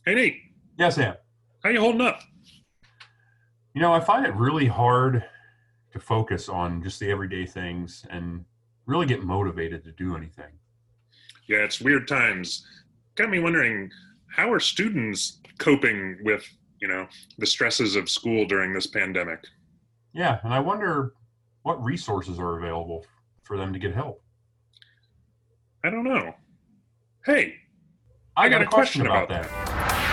Hey Nate, Yeah, Sam. how you holding up? I find it really hard to focus on just the everyday things and really get motivated to do anything. Yeah, it's weird times. Got me wondering, how are students coping with, the stresses of school during this pandemic? Yeah, and I wonder what resources are available for them to get help. I don't know. Hey, I I got got a a question question about about that. that.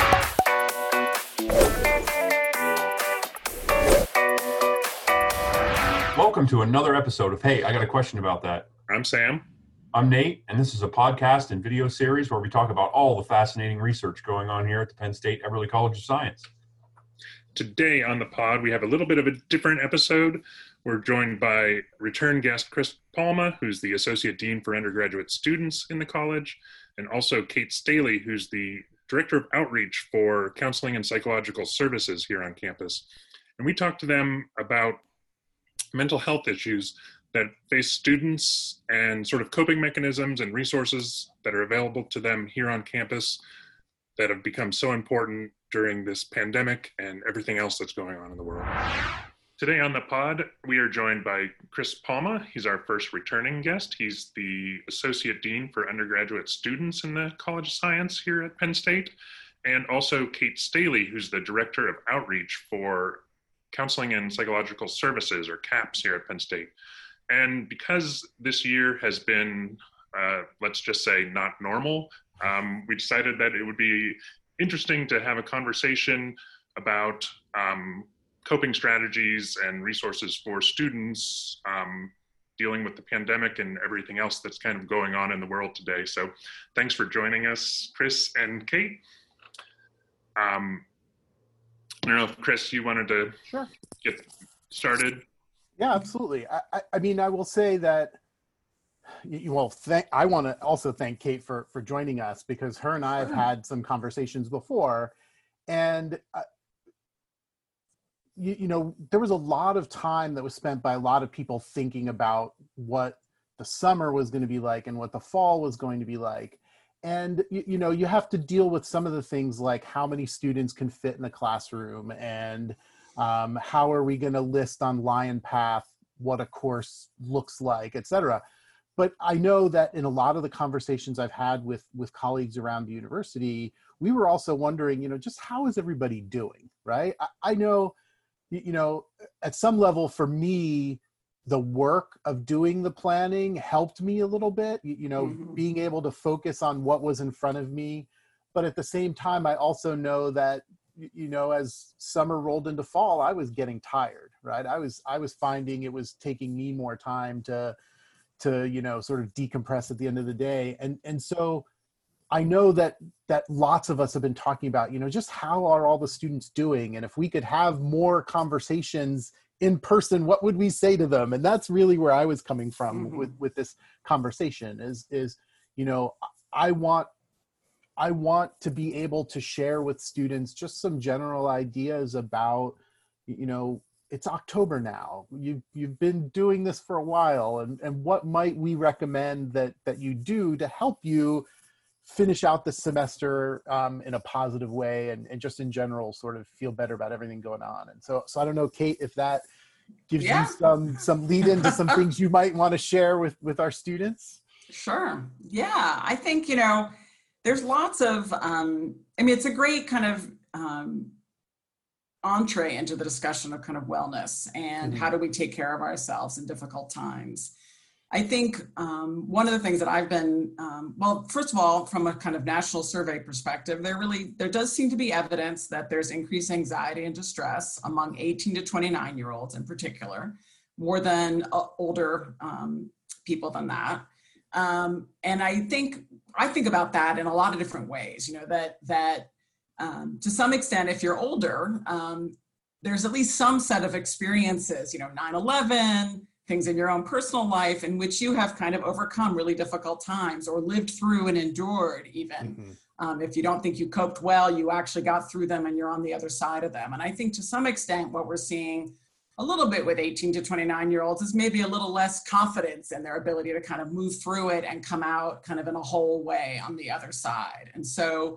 Welcome to another episode of Hey, I got a question about that. I'm Sam. I'm Nate, and this is a podcast and video series where we talk about all the fascinating research going on here at the Penn State Everly College of Science. Today on the pod, we have a little bit of a different episode. We're joined by return guest Chris Palma, who's the Associate Dean for Undergraduate Students in the college, and also Kate Staley, who's the Director of Outreach for Counseling and Psychological Services here on campus. And we talked to them about mental health issues that face students and sort of coping mechanisms and resources that are available to them here on campus that have become so important during this pandemic and everything else that's going on in the world. Today on the pod, we are joined by Chris Palma. He's our first returning guest. He's the Associate Dean for Undergraduate Students in the College of Science here at Penn State, and also Kate Staley, who's the Director of Outreach for Counseling and Psychological Services, or CAPS, here at Penn State. And because this year has been, let's just say, not normal, we decided that it would be interesting to have a conversation about coping strategies and resources for students dealing with the pandemic and everything else that's kind of going on in the world today. So thanks for joining us, Chris and Kate. I don't know if, Chris, you wanted to Sure. get started. Yeah, absolutely. I mean, I will say that, I want to also thank Kate for joining us, because her and I have had some conversations before, and there was a lot of time that was spent by a lot of people thinking about what the summer was going to be like and what the fall was going to be like. And, you have to deal with some of the things like how many students can fit in the classroom, and how are we going to list on LionPath what a course looks like, et cetera. But I know that in a lot of the conversations I've had with colleagues around the university, we were also wondering, just how is everybody doing, right? I know, at some level for me, the work of doing the planning helped me a little bit, being able to focus on what was in front of me. But at the same time, I also know that, as summer rolled into fall, I was getting tired, right? I was finding it was taking me more time to sort of decompress at the end of the day. And so I know that lots of us have been talking about, just how are all the students doing? And if we could have more conversations in person, what would we say to them? And that's really where I was coming from with this conversation is, I want to be able to share with students just some general ideas about, it's October now. You've been doing this for a while, and what might we recommend that you do to help you finish out the semester in a positive way, and just in general sort of feel better about everything going on. And so I don't know, Kate, if that gives you some lead into some things you might want to share with our students. Sure. Yeah, I think, there's lots of, it's a great kind of entree into the discussion of kind of wellness and how do we take care of ourselves in difficult times. I think one of the things that I've been, first of all, from a kind of national survey perspective, there does seem to be evidence that there's increased anxiety and distress among 18 to 29-year-olds in particular, more than older people than that. And I think about that in a lot of different ways, that to some extent, if you're older, there's at least some set of experiences, 9/11, things in your own personal life in which you have kind of overcome really difficult times or lived through and endured even. If you don't think you coped well, you actually got through them and you're on the other side of them. And I think to some extent what we're seeing a little bit with 18 to 29-year-olds is maybe a little less confidence in their ability to kind of move through it and come out kind of in a whole way on the other side. And so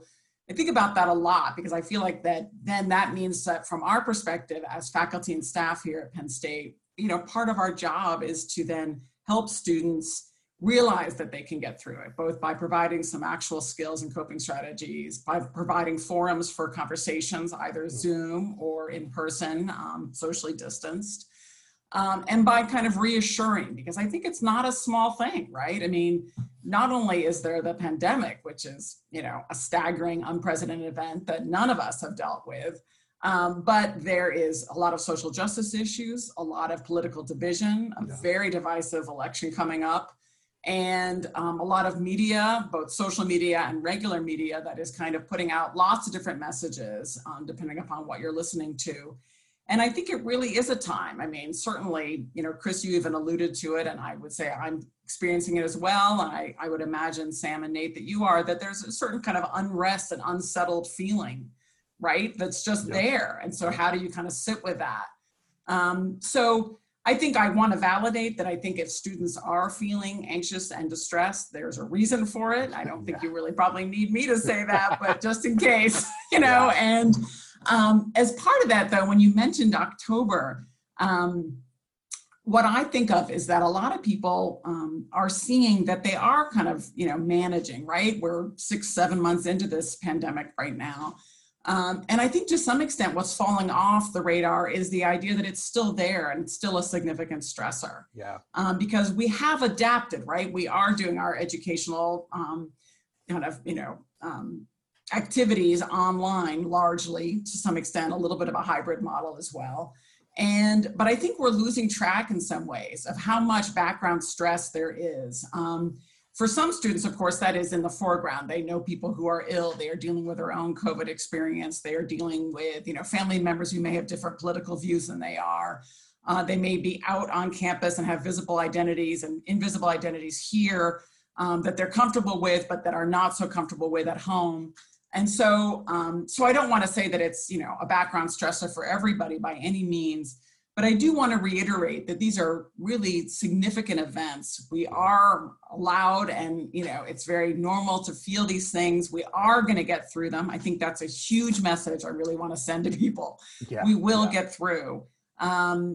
I think about that a lot because I feel like that means that from our perspective as faculty and staff here at Penn State, part of our job is to then help students realize that they can get through it, both by providing some actual skills and coping strategies, by providing forums for conversations, either Zoom or in person, socially distanced, and by kind of reassuring, because I think it's not a small thing, right? I mean, not only is there the pandemic, which is, a staggering, unprecedented event that none of us have dealt with, but there is a lot of social justice issues, a lot of political division, a very divisive election coming up, and a lot of media, both social media and regular media, that is kind of putting out lots of different messages, depending upon what you're listening to. And I think it really is a time. I mean, certainly, Chris, you even alluded to it, and I would say I'm experiencing it as well. And I would imagine, Sam and Nate, that you are, that there's a certain kind of unrest and unsettled feeling, right? That's just there. And so how do you kind of sit with that? So I think I want to validate that I think if students are feeling anxious and distressed, there's a reason for it. I don't think you really probably need me to say that, but just in case, and as part of that, though, when you mentioned October, what I think of is that a lot of people are seeing that they are kind of, managing, right? We're 6-7 months into this pandemic right now. And I think to some extent what's falling off the radar is the idea that it's still there and it's still a significant stressor. Yeah. Because we have adapted, right? We are doing our educational activities online largely, to some extent, a little bit of a hybrid model as well. But I think we're losing track in some ways of how much background stress there is. For some students, of course, that is in the foreground. They know people who are ill. They are dealing with their own COVID experience. They are dealing with, family members who may have different political views than they are. They may be out on campus and have visible identities and invisible identities here that they're comfortable with, but that are not so comfortable with at home. And so, I don't want to say that it's, a background stressor for everybody by any means, but I do want to reiterate that these are really significant events. We are allowed, and, it's very normal to feel these things. We are going to get through them. I think that's a huge message I really want to send to people. Yeah, we will get through. And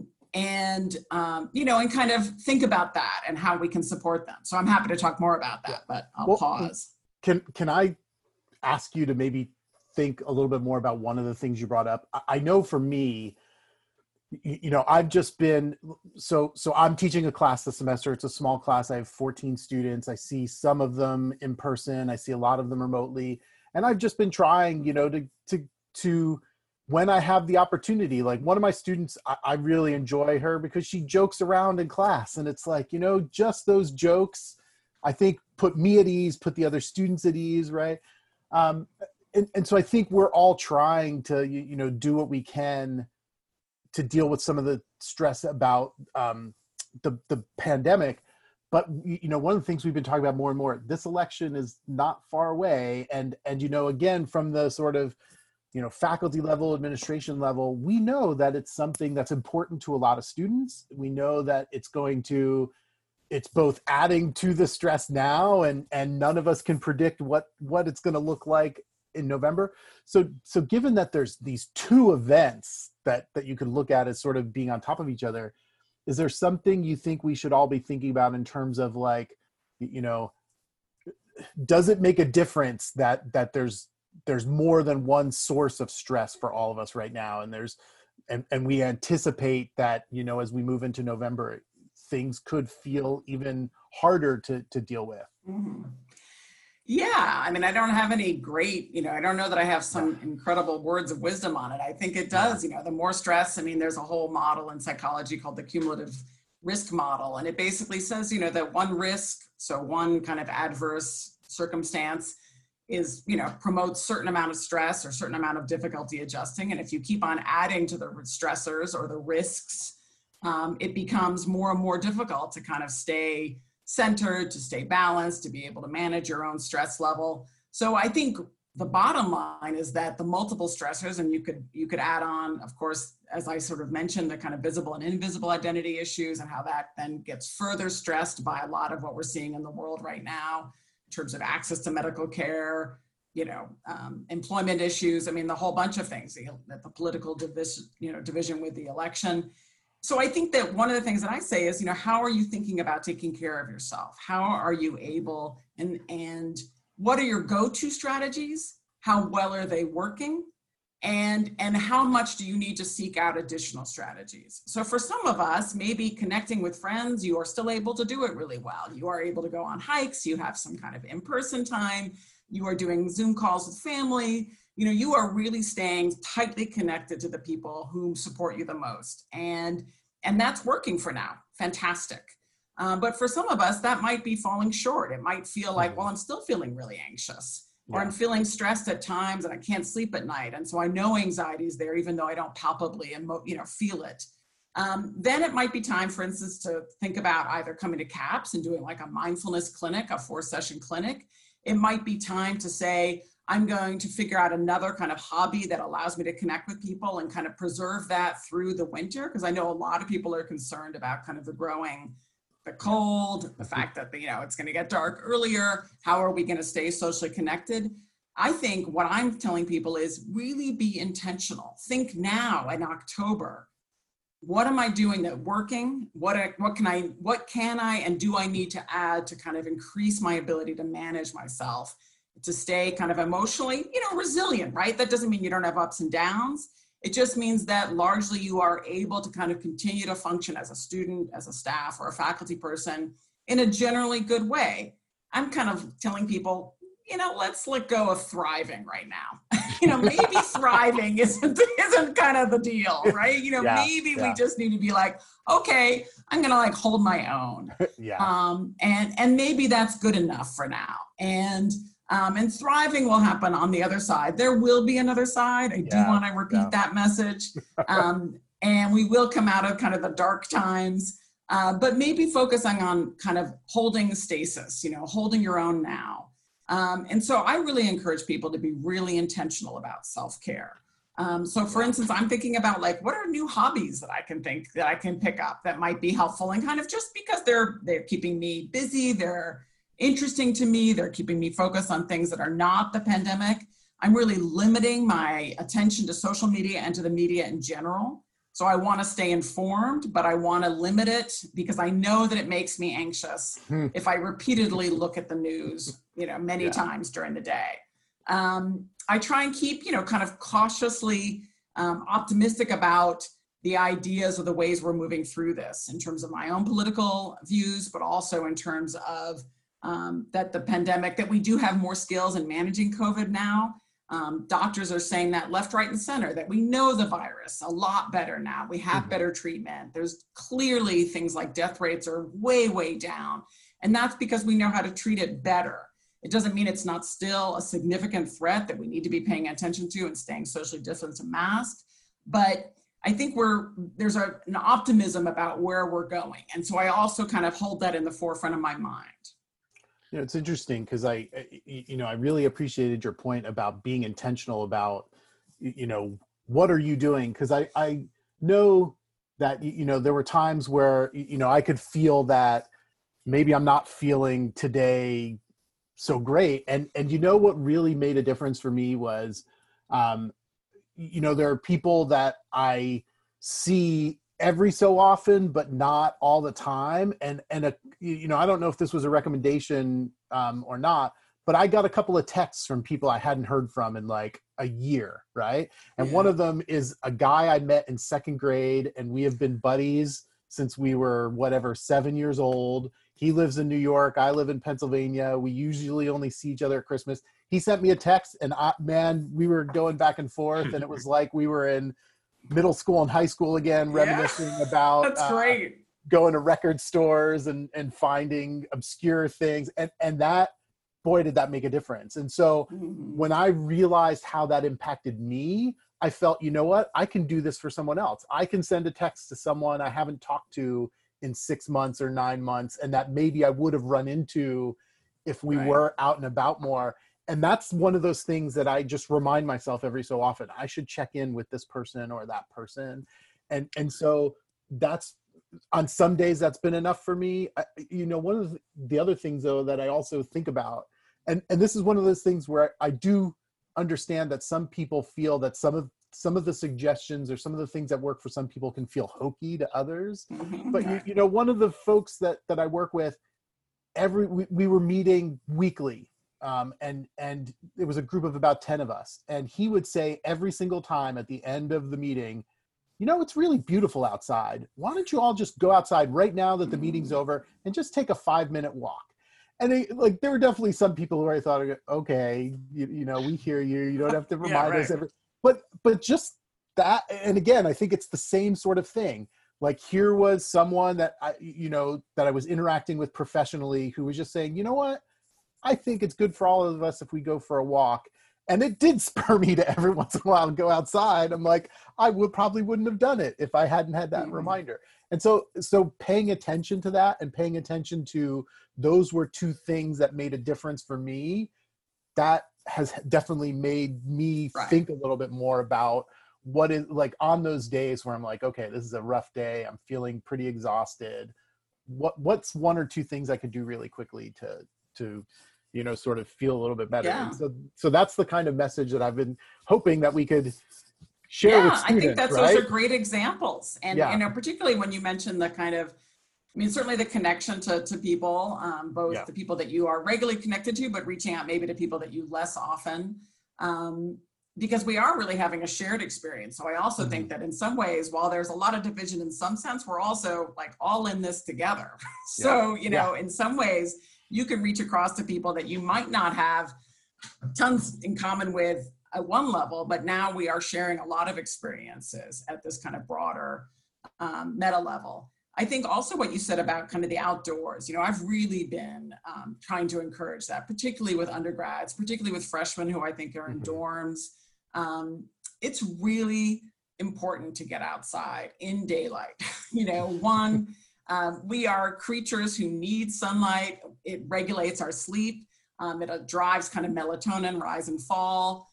kind of think about that and how we can support them. So I'm happy to talk more about that, but I'll pause. Can I ask you to maybe think a little bit more about one of the things you brought up? I know for me, I've just been, so I'm teaching a class this semester. It's a small class. I have 14 students. I see some of them in person. I see a lot of them remotely. And I've just been trying, to when I have the opportunity, like one of my students, I really enjoy her because she jokes around in class. And it's like, just those jokes, I think, put me at ease, put the other students at ease, right? And so I think we're all trying to, do what we can to deal with some of the stress about the pandemic. But, one of the things we've been talking about more and more, this election is not far away. And again, from the sort of, faculty level, administration level, we know that it's something that's important to a lot of students. We know that it's both adding to the stress now, and none of us can predict what it's going to look like in November. So given that there's these two events that you could look at as sort of being on top of each other, is there something you think we should all be thinking about in terms of like, does it make a difference that there's more than one source of stress for all of us right now, and we anticipate that as we move into November, things could feel even harder to deal with? Mm-hmm. Yeah, I mean, I don't have any great, I don't know that I have some incredible words of wisdom on it. I think it does, the more stress, there's a whole model in psychology called the cumulative risk model. And it basically says, that one risk, so one kind of adverse circumstance is, promotes certain amount of stress or certain amount of difficulty adjusting. And if you keep on adding to the stressors or the risks, it becomes more and more difficult to kind of stay centered, to stay balanced, to be able to manage your own stress level. So I think the bottom line is that the multiple stressors, and you could add on, of course, as I sort of mentioned, the kind of visible and invisible identity issues and how that then gets further stressed by a lot of what we're seeing in the world right now in terms of access to medical care, employment issues. I mean, the whole bunch of things, the political division with the election. So I think that one of the things that I say is, how are you thinking about taking care of yourself? How are you able, and what are your go-to strategies? How well are they working? And how much do you need to seek out additional strategies? So for some of us, maybe connecting with friends, you are still able to do it really well. You are able to go on hikes, you have some kind of in-person time, you are doing Zoom calls with family, you are really staying tightly connected to the people who support you the most. And that's working for now, fantastic. But for some of us, that might be falling short. It might feel like, well, I'm still feeling really anxious. Or I'm feeling stressed at times and I can't sleep at night. And so I know anxiety is there, even though I don't palpably feel it. Then it might be time, for instance, to think about either coming to CAPS and doing like a mindfulness clinic, a 4-session clinic. It might be time to say, I'm going to figure out another kind of hobby that allows me to connect with people and kind of preserve that through the winter. Because I know a lot of people are concerned about kind of the cold, the fact that, it's going to get dark earlier. How are we going to stay socially connected? I think what I'm telling people is really be intentional. Think now in October, what am I doing that's working? What can I and do I need to add to kind of increase my ability to manage myself, to stay kind of emotionally, resilient, right? That doesn't mean you don't have ups and downs. It just means that largely you are able to kind of continue to function as a student, as a staff, or a faculty person in a generally good way. I'm kind of telling people, let's let go of thriving right now. Maybe thriving isn't kind of the deal, right? Maybe we just need to be like, okay, I'm going to like hold my own. And maybe that's good enough for now. And thriving will happen on the other side. There will be another side. I do want to repeat that message. And we will come out of kind of the dark times, but maybe focusing on kind of holding stasis, holding your own now. And so I really encourage people to be really intentional about self-care. So for instance, I'm thinking about like, what are new hobbies that I can pick up that might be helpful, and kind of just because they're keeping me busy, they're interesting to me, they're keeping me focused on things that are not the pandemic. I'm really limiting my attention to social media and to the media in general. So I want to stay informed, but I want to limit it because I know that it makes me anxious if I repeatedly look at the news, many times during the day. I try and keep, kind of cautiously optimistic about the ideas or the ways we're moving through this in terms of my own political views, but also in terms of that the pandemic, that we do have more skills in managing COVID now. Doctors are saying that left, right, and center, that we know the virus a lot better now. We have better treatment. There's clearly things like death rates are way, way down. And that's because we know how to treat it better. It doesn't mean it's not still a significant threat that we need to be paying attention to and staying socially distanced and masked. But I think there's an optimism about where we're going. And so I also kind of hold that in the forefront of my mind. It's interesting because I really appreciated your point about being intentional about, what are you doing? Because I know that, there were times where, I could feel that maybe I'm not feeling today so great. And what really made a difference for me was, there are people that I see every so often, but not all the time. And I don't know if this was a recommendation or not, but I got a couple of texts from people I hadn't heard from in like a year, right? And one of them is a guy I met in second grade, and we have been buddies since we were 7 years old. He lives in New York. I live in Pennsylvania. We usually only see each other at Christmas. He sent me a text, and we were going back and forth, and it was like we were in middle school and high school again, reminiscing about that's great. Going to record stores and finding obscure things. And that, boy, did that make a difference. And so when I realized how that impacted me, I felt, I can do this for someone else. I can send a text to someone I haven't talked to in 6 months or 9 months, and that maybe I would have run into if we were out and about more. And that's one of those things that I just remind myself every so often. I should check in with this person or that person. And so that's, on some days that's been enough for me. One of the other things though that I also think about and this is one of those things where I do understand that some people feel that some of the suggestions or some of the things that work for some people can feel hokey to others. But you know, one of the folks that I work with, we were meeting weekly, and it was a group of about 10 of us, and he would say every single time at the end of the meeting, you know, it's really beautiful outside. Why don't you all just go outside right now that the meeting's over and just take a 5-minute walk? And there were definitely some people who I thought, okay, you know, we hear you. You don't have to remind us every. But just that, and again, I think it's the same sort of thing. Like, here was someone that I was interacting with professionally who was just saying, you know what, I think it's good for all of us if we go for a walk. And it did spur me to every once in a while go outside. I'm like, I probably wouldn't have done it if I hadn't had that reminder. And so paying attention to that and paying attention to those were two things that made a difference for me. That has definitely made me think a little bit more about what is, like, on those days where I'm like, okay, this is a rough day, I'm feeling pretty exhausted. What's one or two things I could do really quickly to you know, sort of feel a little bit better. Yeah. And so that's the kind of message that I've been hoping that we could share with students. I think those are great examples. And, Yeah. you know, particularly when you mentioned the kind of, I mean, certainly the connection to people, both the people that you are regularly connected to, but reaching out maybe to people that you less often, because we are really having a shared experience. So I also think that in some ways, while there's a lot of division in some sense, we're also like all in this together. So, you know, in some ways, you can reach across to people that you might not have tons in common with at one level, but now we are sharing a lot of experiences at this kind of broader meta level. I think also what you said about kind of the outdoors, you know, I've really been trying to encourage that, particularly with undergrads, particularly with freshmen who I think are in dorms. It's really important to get outside in daylight. You know, we are creatures who need sunlight. It regulates our sleep. It drives kind of melatonin rise and fall.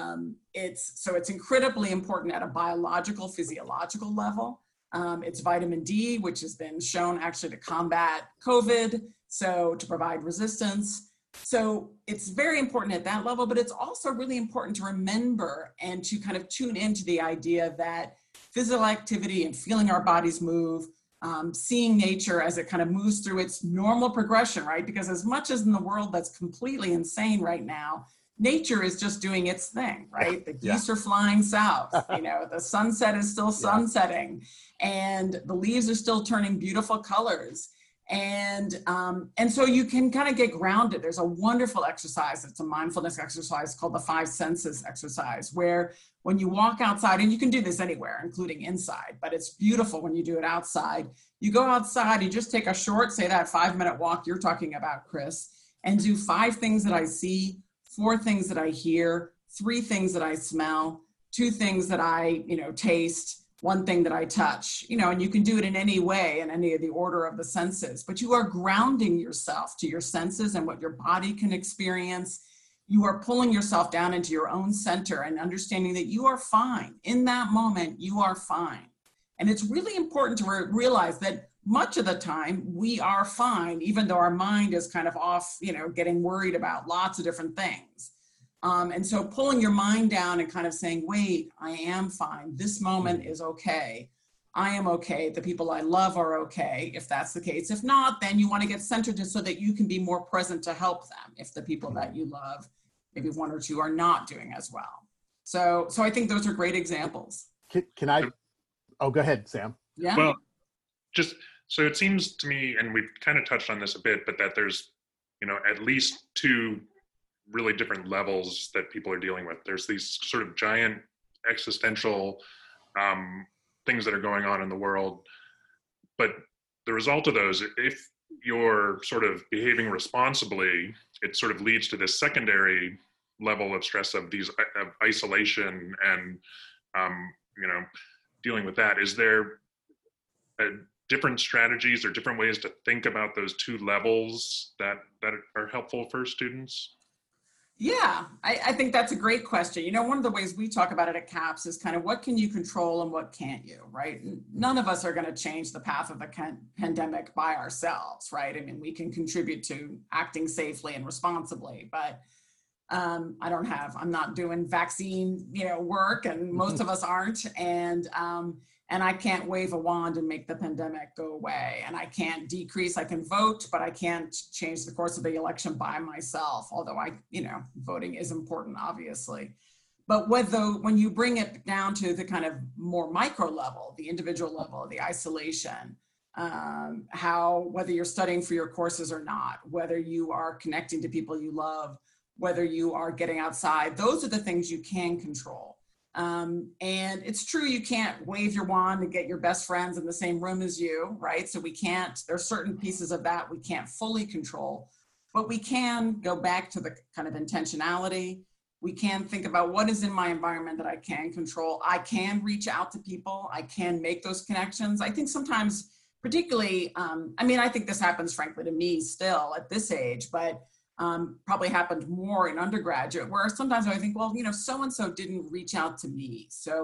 It's incredibly important at a biological, physiological level. It's vitamin D, which has been shown actually to combat COVID, so to provide resistance. So it's very important at that level, but it's also really important to remember and to kind of tune into the idea that physical activity and feeling our bodies move, seeing nature as it kind of moves through its normal progression, right? Because as much as in the world that's completely insane right now, nature is just doing its thing, right? The geese are flying south, you know, the sunset is still sunsetting, and the leaves are still turning beautiful colors. And so you can kind of get grounded. There's a wonderful exercise. It's a mindfulness exercise called the 5 senses exercise, where when you walk outside, and you can do this anywhere, including inside, but it's beautiful when you do it outside. You go outside, you just take a short, say that 5-minute walk you're talking about, Chris, and do 5 things that I see, 4 things that I hear, 3 things that I smell, 2 things that I, you know, taste, 1 thing that I touch, you know, and you can do it in any way, in any of the order of the senses, but you are grounding yourself to your senses and what your body can experience. You are pulling yourself down into your own center and understanding that you are fine. In that moment, you are fine. And it's really important to realize that much of the time we are fine, even though our mind is kind of off, you know, getting worried about lots of different things. And so pulling your mind down and kind of saying, wait, I am fine. This moment is okay. I am okay. The people I love are okay, if that's the case. If not, then you want to get centered just so that you can be more present to help them if the people that you love, maybe 1 or 2, are not doing as well. So I think those are great examples. Can I? Oh, go ahead, Sam. Yeah. Well, just so it seems to me, and we've kind of touched on this a bit, but that there's, you know, at least 2 really different levels that people are dealing with. There's these sort of giant existential things that are going on in the world, but the result of those, if you're sort of behaving responsibly, it sort of leads to this secondary level of stress of isolation and you know, dealing with that. Is there different strategies or different ways to think about those 2 levels that are helpful for students? Yeah, I think that's a great question. You know, one of the ways we talk about it at CAPS is kind of what can you control and what can't you, right? None of us are going to change the path of the pandemic by ourselves, right? I mean, we can contribute to acting safely and responsibly, but I'm not doing vaccine, work, and most of us aren't. And I can't wave a wand and make the pandemic go away. And I can't decrease, I can vote, but I can't change the course of the election by myself. Although voting is important, obviously. But when you bring it down to the kind of more micro level, the individual level, the isolation, whether you're studying for your courses or not, whether you are connecting to people you love, whether you are getting outside, those are the things you can control. And it's true, you can't wave your wand and get your best friends in the same room as you, right? So there's certain pieces of that we can't fully control, but we can go back to the kind of intentionality. We can think about what is in my environment that I can control. I can reach out to people. I can make those connections. I think sometimes, particularly, I think this happens, frankly, to me still at this age, but probably happened more in undergraduate, where sometimes I think, well, so-and-so didn't reach out to me. So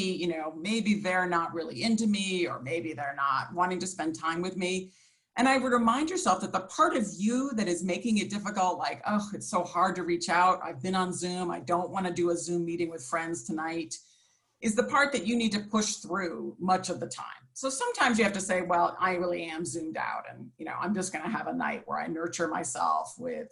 maybe they're not really into me, or maybe they're not wanting to spend time with me. And I would remind yourself that the part of you that is making it difficult, like, oh, it's so hard to reach out. I've been on Zoom. I don't want to do a Zoom meeting with friends tonight, is the part that you need to push through much of the time. So sometimes you have to say, well, I really am zoomed out, and, I'm just going to have a night where I nurture myself with,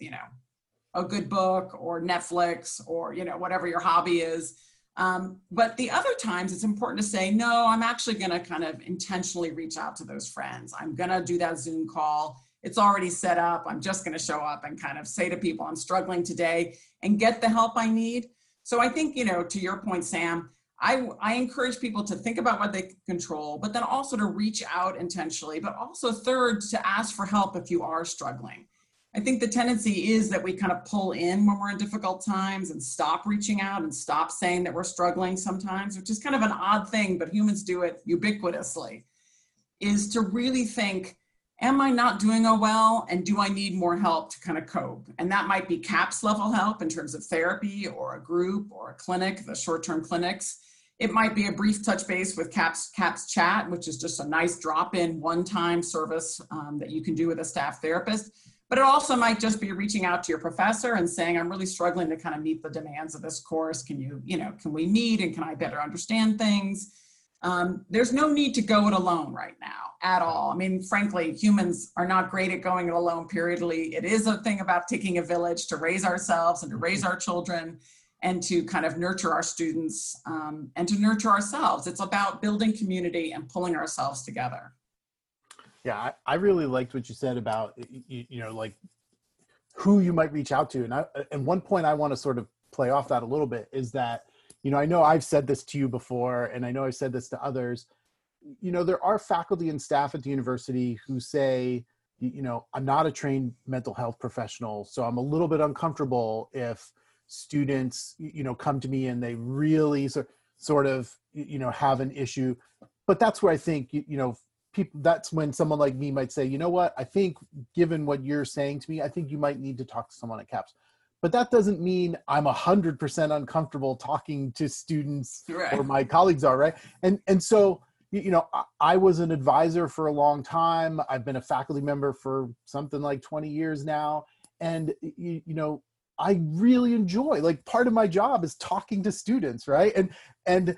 a good book or Netflix or, whatever your hobby is. But the other times it's important to say, no, I'm actually going to kind of intentionally reach out to those friends. I'm going to do that Zoom call. It's already set up. I'm just going to show up and kind of say to people, I'm struggling today, and get the help I need. So I think, to your point, Sam, I encourage people to think about what they can control, but then also to reach out intentionally, but also third, to ask for help if you are struggling. I think the tendency is that we kind of pull in when we're in difficult times and stop reaching out and stop saying that we're struggling sometimes, which is kind of an odd thing, but humans do it ubiquitously, is to really think, am I not doing well? And do I need more help to kind of cope? And that might be CAPS level help in terms of therapy or a group or a clinic, the short-term clinics. It might be a brief touch base with CAPS Chat, which is just a nice drop-in one-time service that you can do with a staff therapist. But it also might just be reaching out to your professor and saying, I'm really struggling to kind of meet the demands of this course. Can we meet, and can I better understand things? There's no need to go it alone right now at all. I mean, frankly, humans are not great at going it alone periodically. It is a thing about taking a village to raise ourselves and to raise our children, and to kind of nurture our students and to nurture ourselves. It's about building community and pulling ourselves together. Yeah, I really liked what you said about, like who you might reach out to. And one point I want to sort of play off that a little bit is that, I know I've said this to you before, and I know I've said this to others. There are faculty and staff at the university who say, I'm not a trained mental health professional, so I'm a little bit uncomfortable if students, come to me and they really sort of, have an issue. But that's where I think, people, that's when someone like me might say, what, I think given what you're saying to me, I think you might need to talk to someone at CAPS. But that doesn't mean I'm 100% uncomfortable talking to students, right, or my colleagues are, right? And so, I was an advisor for a long time. I've been a faculty member for something like 20 years now. And, I really enjoy, like, part of my job is talking to students, right? And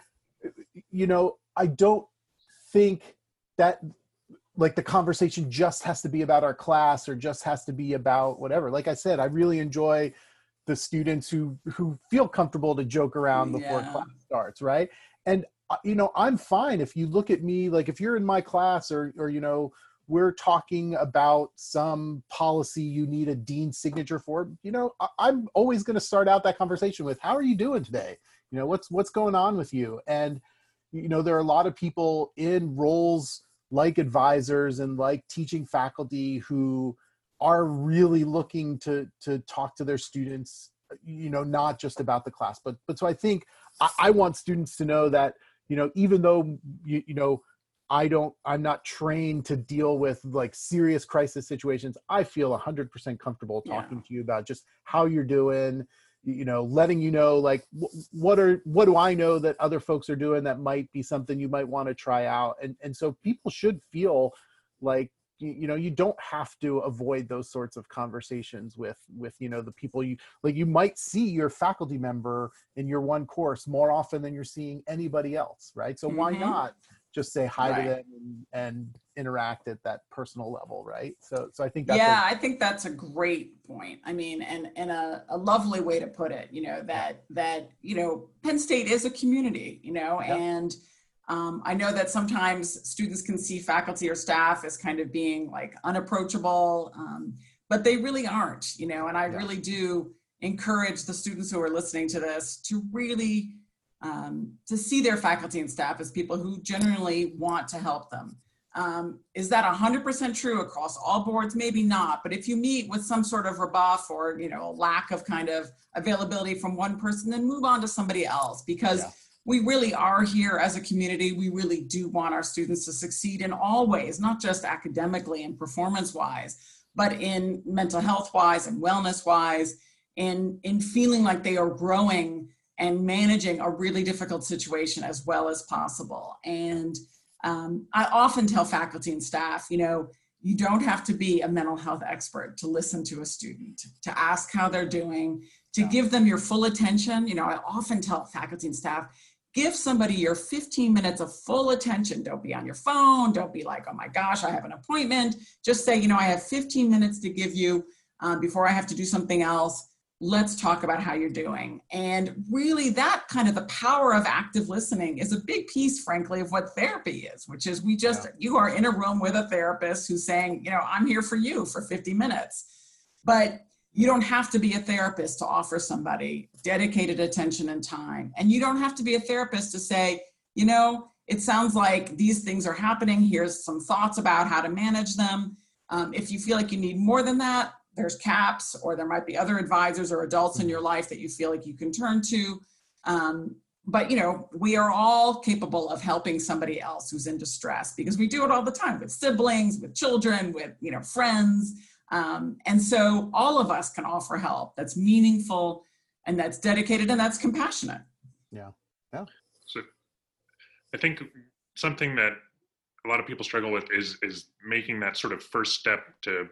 I don't think that, like, the conversation just has to be about our class or just has to be about whatever. Like I said, I really enjoy the students who feel comfortable to joke around before class starts, right? And, I'm fine if you look at me, like, if you're in my class or we're talking about some policy you need a dean's signature for, I'm always going to start out that conversation with, how are you doing today? What's going on with you? And, there are a lot of people in roles like advisors and like teaching faculty who are really looking to talk to their students, not just about the class, but so I think I want students to know that, even though, I'm not trained to deal with, like, serious crisis situations, I feel 100% comfortable talking to you about just how you're doing, letting you know, like, what do I know that other folks are doing that might be something you might want to try out. And so people should feel like, you don't have to avoid those sorts of conversations with the people you might see your faculty member in your one course more often than you're seeing anybody else, right? So why not just say hi to them and interact at that personal level, right? So I think that's I think that's a great point. I mean, and a lovely way to put it, that Penn State is a community, and I know that sometimes students can see faculty or staff as kind of being like unapproachable, but they really aren't, and I really do encourage the students who are listening to this to really to see their faculty and staff as people who genuinely want to help them. Is that 100% true across all boards? Maybe not, but if you meet with some sort of rebuff or, a lack of kind of availability from one person, then move on to somebody else, because we really are here as a community. We really do want our students to succeed in all ways, not just academically and performance-wise, but in mental health-wise and wellness-wise, in feeling like they are growing and managing a really difficult situation as well as possible. And I often tell faculty and staff, you don't have to be a mental health expert to listen to a student, to ask how they're doing, to give them your full attention. I often tell faculty and staff, give somebody your 15 minutes of full attention. Don't be on your phone. Don't be like, oh my gosh, I have an appointment. Just say, I have 15 minutes to give you before I have to do something else. Let's talk about how you're doing. And really that kind of the power of active listening is a big piece, frankly, of what therapy is, which is you are in a room with a therapist who's saying, I'm here for you for 50 minutes. But you don't have to be a therapist to offer somebody dedicated attention and time. And you don't have to be a therapist to say, it sounds like these things are happening. Here's some thoughts about how to manage them. If you feel like you need more than that, there's CAPS, or there might be other advisors or adults in your life that you feel like you can turn to. But, we are all capable of helping somebody else who's in distress, because we do it all the time with siblings, with children, with, friends. And so all of us can offer help that's meaningful and that's dedicated and that's compassionate. Yeah. So I think something that a lot of people struggle with is making that sort of first step to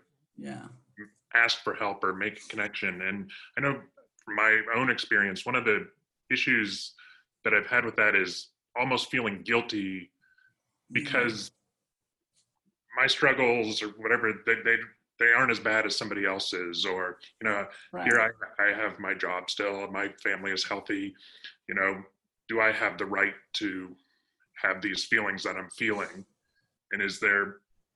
ask for help or make a connection. And I know from my own experience, one of the issues that I've had with that is almost feeling guilty because my struggles or whatever, they aren't as bad as somebody else's, or, here I have my job still, my family is healthy, do I have the right to have these feelings that I'm feeling? And is there,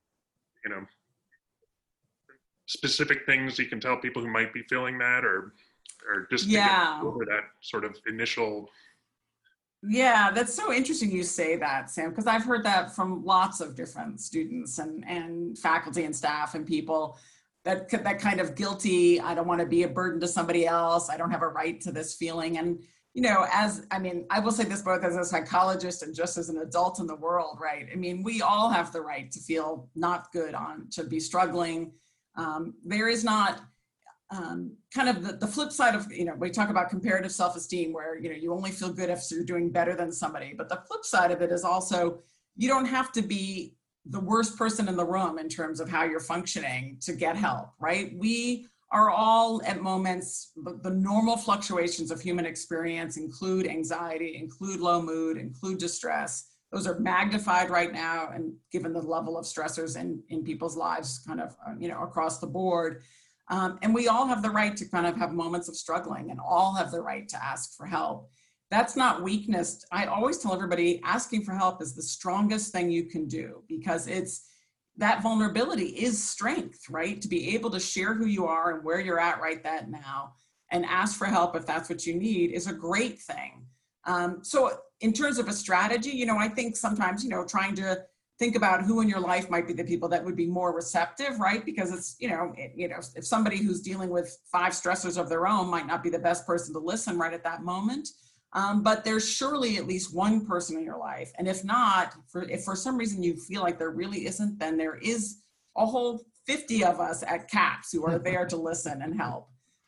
specific things you can tell people who might be feeling that, or just to get over that sort of initial. Yeah, that's so interesting you say that, Sam, because I've heard that from lots of different students and faculty and staff and people, that kind of guilty, I don't want to be a burden to somebody else, I don't have a right to this feeling. And, I will say this both as a psychologist and just as an adult in the world, right? We all have the right to feel not good, to be struggling. There is not kind of the flip side of, we talk about comparative self-esteem where, you only feel good if you're doing better than somebody. But the flip side of it is also, you don't have to be the worst person in the room in terms of how you're functioning to get help, right? We are all at moments, the normal fluctuations of human experience include anxiety, include low mood, include distress. Those are magnified right now, and given the level of stressors in people's lives kind of, across the board. And we all have the right to kind of have moments of struggling, and all have the right to ask for help. That's not weakness. I always tell everybody asking for help is the strongest thing you can do, because that vulnerability is strength, right? To be able to share who you are and where you're at right that now and ask for help if that's what you need is a great thing. So in terms of a strategy, I think sometimes, trying to think about who in your life might be the people that would be more receptive, right? Because it's, if somebody who's dealing with 5 stressors of their own might not be the best person to listen right at that moment. But there's surely at least one person in your life. And if not, if for some reason you feel like there really isn't, then there is a whole 50 of us at CAPS who are there to listen and help.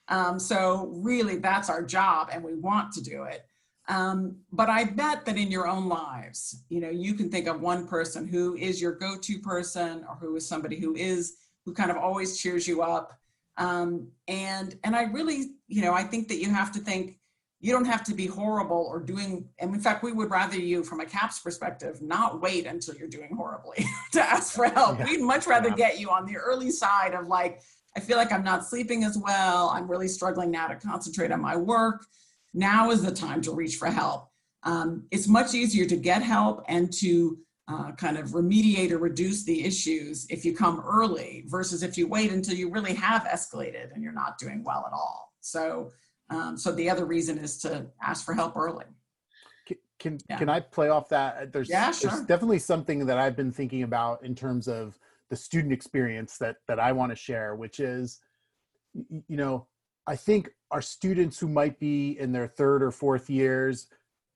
So really that's our job and we want to do it. But I bet that in your own lives, you can think of one person who is your go-to person, or who is somebody who kind of always cheers you up. And I really, I think that you have to think, you don't have to be horrible or doing, and in fact, we would rather you, from a CAPS perspective, not wait until you're doing horribly to ask for help. We'd much rather get you on the early side of like, I feel like I'm not sleeping as well. I'm really struggling now to concentrate on my work. Now is the time to reach for help. It's much easier to get help and to kind of remediate or reduce the issues if you come early versus if you wait until you really have escalated and you're not doing well at all. So the other reason is to ask for help early. Can I play off that? There's definitely something that I've been thinking about in terms of the student experience that I want to share, which is, I think our students who might be in their third or fourth years,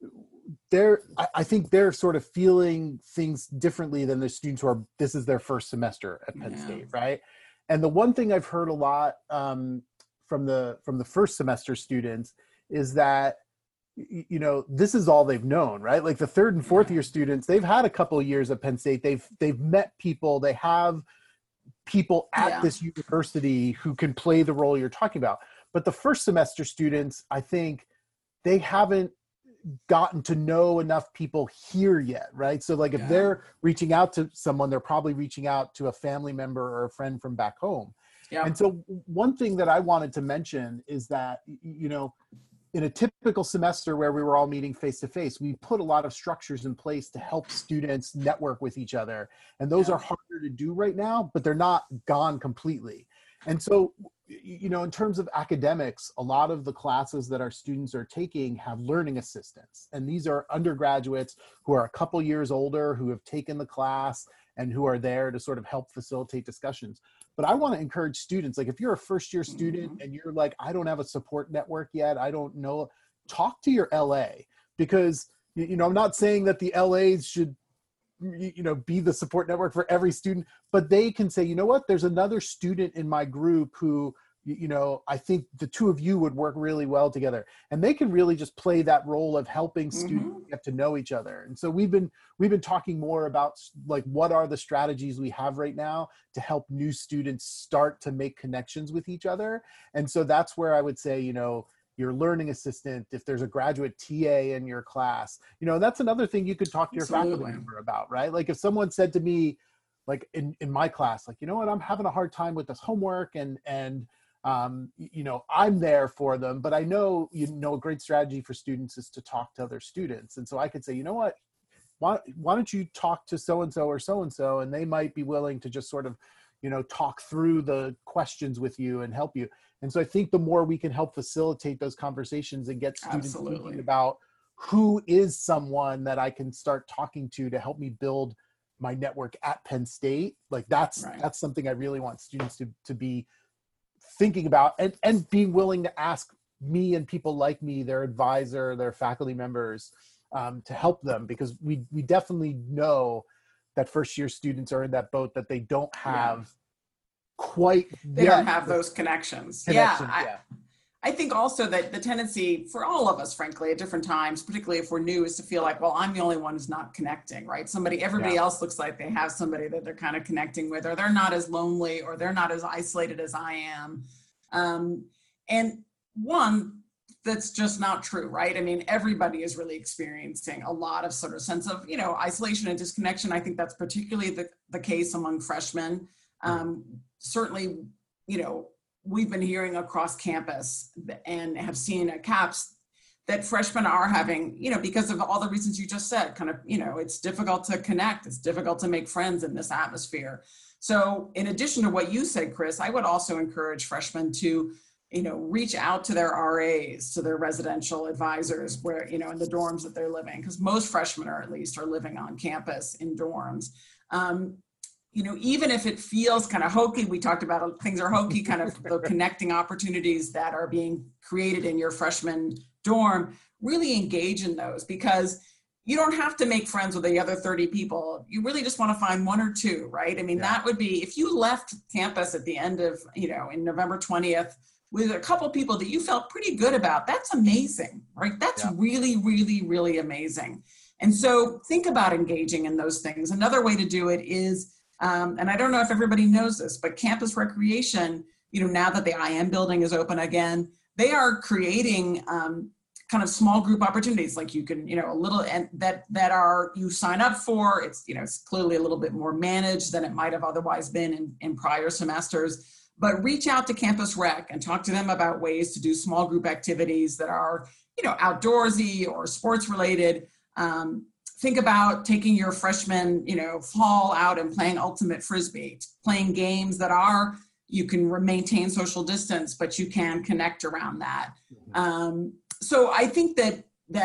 I think they're sort of feeling things differently than the students who this is their first semester at Penn State, right? And the one thing I've heard a lot from the first semester students is that, this is all they've known, right? Like the third and fourth year students, they've had a couple of years at Penn State. They've met people, they have people at this university who can play the role you're talking about. But the first semester students, I think they haven't gotten to know enough people here yet, right? So like if they're reaching out to someone, they're probably reaching out to a family member or a friend from back home. Yeah. And so one thing that I wanted to mention is that, in a typical semester where we were all meeting face-to-face, we put a lot of structures in place to help students network with each other. And those are harder to do right now, but they're not gone completely. And so, in terms of academics, a lot of the classes that our students are taking have learning assistants. And these are undergraduates who are a couple years older, who have taken the class and who are there to sort of help facilitate discussions. But I want to encourage students, like if you're a first year student and you're like, I don't have a support network yet, I don't know, talk to your LA, because, I'm not saying that the LAs should, be the support network for every student, but they can say, you know what, there's another student in my group who, I think the two of you would work really well together. And they can really just play that role of helping students get to know each other. And so we've been talking more about like, what are the strategies we have right now to help new students start to make connections with each other. And so that's where I would say, your learning assistant, if there's a graduate TA in your class, that's another thing you could talk to your faculty member about, right? Like if someone said to me, like in my class, like, I'm having a hard time with this homework and I'm there for them, but I know, a great strategy for students is to talk to other students. And so I could say, you know what, why don't you talk to so-and-so or so-and-so, and they might be willing to just sort of, talk through the questions with you and help you. And so I think the more we can help facilitate those conversations and get students thinking about who is someone that I can start talking to help me build my network at Penn State, like that's something I really want students to be thinking about and being willing to ask me and people like me, their advisor, their faculty members, to help them, because we definitely know that first year students are in that boat that they don't have they don't have those connections. I think also that the tendency for all of us, frankly, at different times, particularly if we're new, is to feel like, well, I'm the only one who's not connecting, right? Everybody else looks like they have somebody that they're kind of connecting with, or they're not as lonely, or they're not as isolated as I am. And one, that's just not true, right? I mean, everybody is really experiencing a lot of sort of sense of, isolation and disconnection. I think that's particularly the case among freshmen. Certainly, we've been hearing across campus and have seen at CAPS that freshmen are having, because of all the reasons you just said, kind of, it's difficult to connect, it's difficult to make friends in this atmosphere. So in addition to what you said, Chris, I would also encourage freshmen to, reach out to their RAs, to their residential advisors where, in the dorms that they're living, because most freshmen are living on campus in dorms. Even if it feels kind of hokey, we talked about things are hokey, kind of the connecting opportunities that are being created in your freshman dorm, really engage in those, because you don't have to make friends with the other 30 people. You really just want to find one or two, right? I mean, that would be, if you left campus at the end of, in November 20th, with a couple people that you felt pretty good about, that's amazing, right? That's really, really, really amazing. And so think about engaging in those things. Another way to do it is, and I don't know if everybody knows this, but Campus Recreation, now that the IM building is open again, they are creating kind of small group opportunities, like you can, a little, and that are, you sign up for, it's, it's clearly a little bit more managed than it might have otherwise been in prior semesters, but reach out to Campus Rec and talk to them about ways to do small group activities that are, outdoorsy or sports related. Think about taking your freshman, fall out and playing ultimate Frisbee, playing games that are, you can maintain social distance, but you can connect around that. So I think that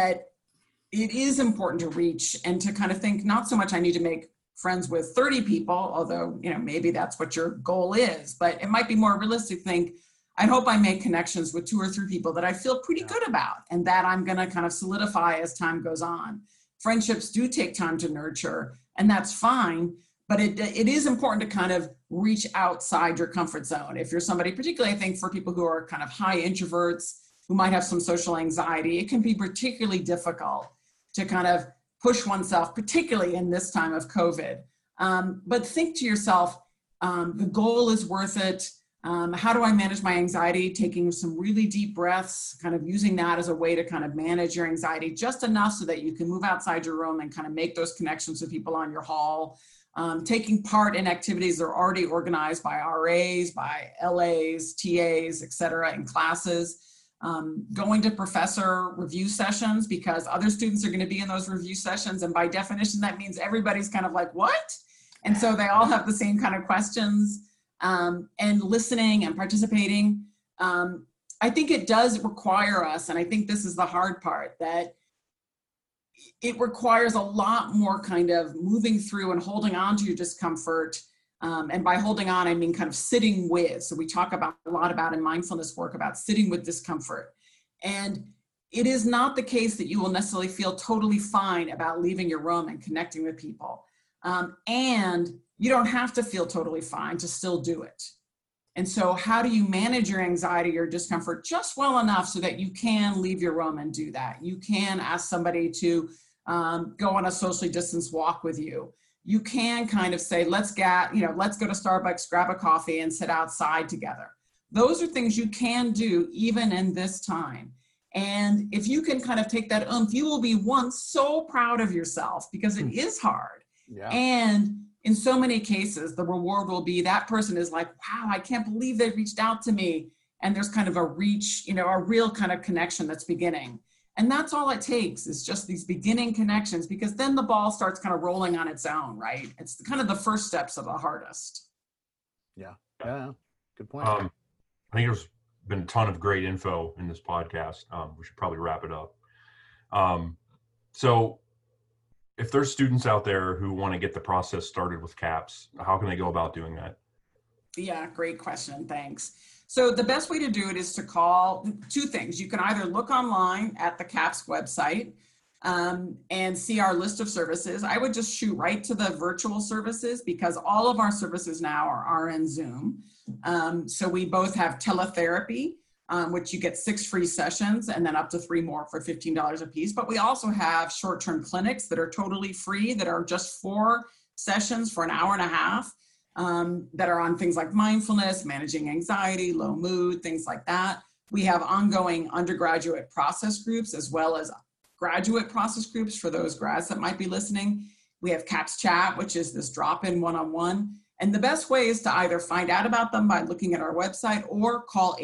it is important to reach and to kind of think, not so much I need to make friends with 30 people, although, maybe that's what your goal is, but it might be more realistic to think, I hope I make connections with 2 or 3 people that I feel pretty good about and that I'm going to kind of solidify as time goes on. Friendships do take time to nurture, and that's fine, but it is important to kind of reach outside your comfort zone. If you're somebody, particularly I think for people who are kind of high introverts, who might have some social anxiety, it can be particularly difficult to kind of push oneself, particularly in this time of COVID. But think to yourself, the goal is worth it. How do I manage my anxiety? Taking some really deep breaths, kind of using that as a way to kind of manage your anxiety just enough so that you can move outside your room and kind of make those connections with people on your hall. Taking part in activities that are already organized by RAs, by LAs, TAs, et cetera, in classes. Going to professor review sessions because other students are going to be in those review sessions. And by definition, that means everybody's kind of like, what? And so they all have the same kind of questions, and listening and participating. I think it does require us, and I think this is the hard part, that it requires a lot more kind of moving through and holding on to your discomfort. And by holding on, I mean kind of sitting with. So we talk a lot about in mindfulness work about sitting with discomfort. And it is not the case that you will necessarily feel totally fine about leaving your room and connecting with people. And you don't have to feel totally fine to still do it. And so how do you manage your anxiety or discomfort just well enough so that you can leave your room and do that? You can ask somebody to go on a socially distanced walk with you. You can kind of say, let's go to Starbucks, grab a coffee and sit outside together. Those are things you can do even in this time. And if you can kind of take that you will be so proud of yourself because it is hard. Yeah. And in so many cases, the reward will be that person is like, wow, I can't believe they reached out to me. And there's kind of a real kind of connection that's beginning. And that's all it takes is just these beginning connections, because then the ball starts kind of rolling on its own, right? It's kind of the first steps of the hardest. Yeah. Good point. I think there's been a ton of great info in this podcast. We should probably wrap it up. So if there's students out there who want to get the process started with CAPS, how can they go about doing that? Yeah, great question. Thanks. So the best way to do it is to call 2 things. You can either look online at the CAPS website and see our list of services. I would just shoot right to the virtual services because all of our services now are RN Zoom. So we both have teletherapy, which you get 6 free sessions and then up to 3 more for $15 a piece. But we also have short-term clinics that are totally free, that are just 4 sessions for an hour and a half. That are on things like mindfulness, managing anxiety, low mood, things like that. We have ongoing undergraduate process groups as well as graduate process groups for those grads that might be listening. We have CAPS Chat, which is this drop-in one-on-one. And the best way is to either find out about them by looking at our website or call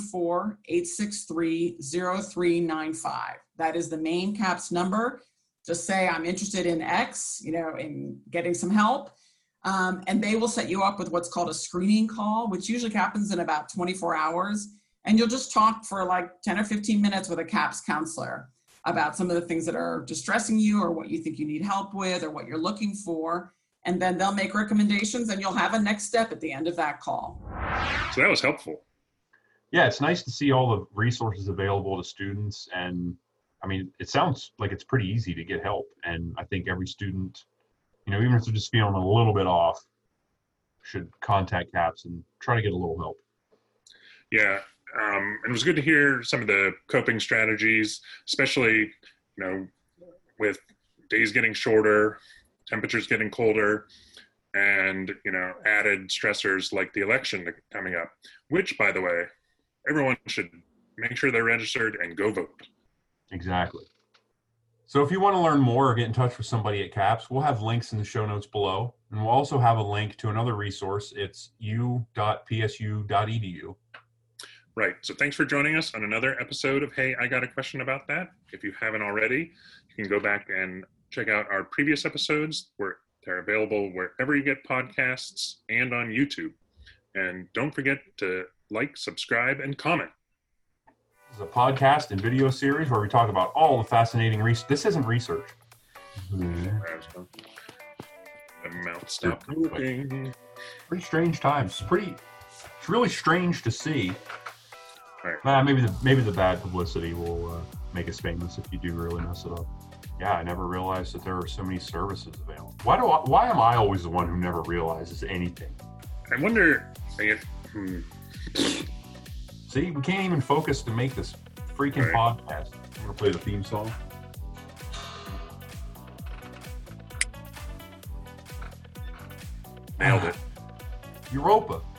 814-863-0395. That is the main CAPS number. Just say, I'm interested in X, in getting some help. And they will set you up with what's called a screening call, which usually happens in about 24 hours. And you'll just talk for like 10 or 15 minutes with a CAPS counselor about some of the things that are distressing you or what you think you need help with or what you're looking for. And then they'll make recommendations and you'll have a next step at the end of that call. So that was helpful. Yeah, it's nice to see all the resources available to students. And I mean, it sounds like it's pretty easy to get help. And I think every student, even if they're just feeling a little bit off, should contact CAPS and try to get a little help. Yeah, And it was good to hear some of the coping strategies, especially, with days getting shorter, temperatures getting colder, and, added stressors like the election coming up, which, by the way, everyone should make sure they're registered and go vote. Exactly. So if you want to learn more or get in touch with somebody at CAPS, we'll have links in the show notes below. And we'll also have a link to another resource. It's u.psu.edu. Right. So thanks for joining us on another episode of Hey, I Got a Question About That. If you haven't already, you can go back and check out our previous episodes where they're available wherever you get podcasts and on YouTube. And don't forget to like, subscribe, and comment. This is a podcast and video series where we talk about all the fascinating research. This isn't research. The mouth stopped moving. Pretty strange times. It's really strange to see. Right. Maybe the bad publicity will make us famous if you do really mess it up. Yeah, I never realized that there were so many services available. Why am I always the one who never realizes anything? I wonder. See, we can't even focus to make this freaking podcast. I'm gonna play the theme song. Nailed it. Europa.